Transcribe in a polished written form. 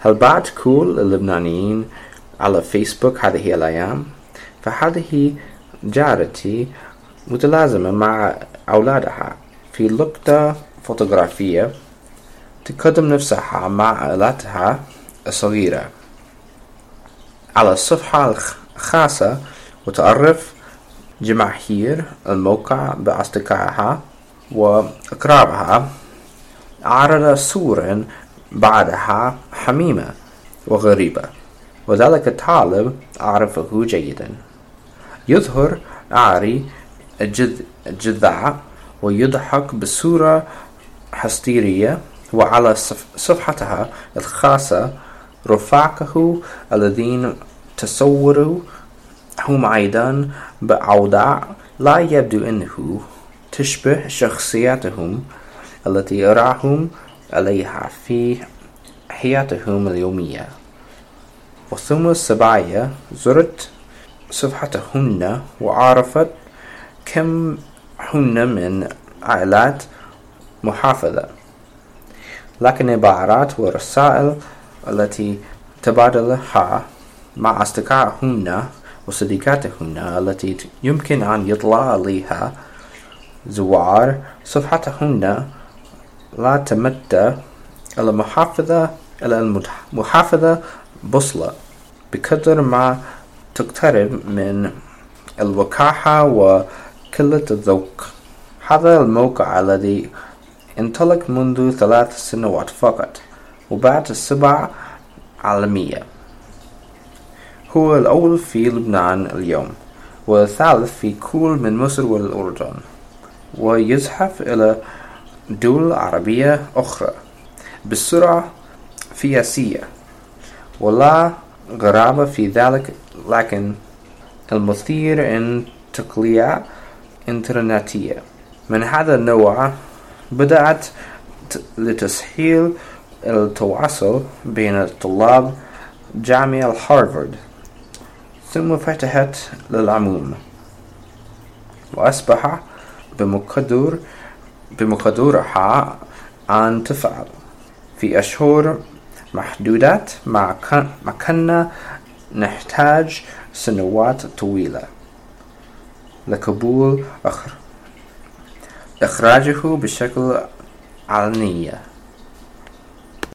هل بعد كل اللبنانيين على فيسبوك هذه الأيام؟ فهذه جارتي متلازمة مع أولادها في لقطة فوتوغرافية تقدم نفسها مع عائلتها الصغيرة على الصفحة الخاصة، وتعرف جماهير الموقع بأصدقائها وأقرابها. عرض صورا بعدها حميمة وغريبة، وذلك الطالب أعرفه جيدا، يظهر عاري الجذع ويضحك بصورة هستيرية. وعلى صفحتها الخاصة رفاقه الذين تصوروا هم أيضا بأوضاع لا يبدو أنه تشبه شخصياتهم التي أراهم عليها في حياتهم اليومية. وثم السبايا زرت صفحتهن وعرفت كم هن من عائلات محافظة، لكن عبارات ورسائل التي تبادلها مع أصدقائهن وصديقاتهن التي يمكن أن يطلع عليها زوار صفحتهن لا تمت إلى المحافظة بوصلة، بقدر ما تقترب من الوقاحة وقلة الذوق. هذا الموقع الذي انطلق منذ 3 سنوات فقط وبعد 7 عالمية هو الأول في لبنان اليوم، والثالث في كل من مصر والأردن، ويزحف إلى دول عربية أخرى بسرعة قياسية، ولا غرابة في ذلك. لكن المثير أن تقنية إنترنتية من هذا النوع بدأت لتسهيل التواصل بين طلاب جامعة هارفارد، ثم فتحت للعموم، وأصبح بمقدورها أن تفعل في أشهر محدودات، ما كنا نحتاج سنوات طويلة لقبول إخراجه بشكل علني.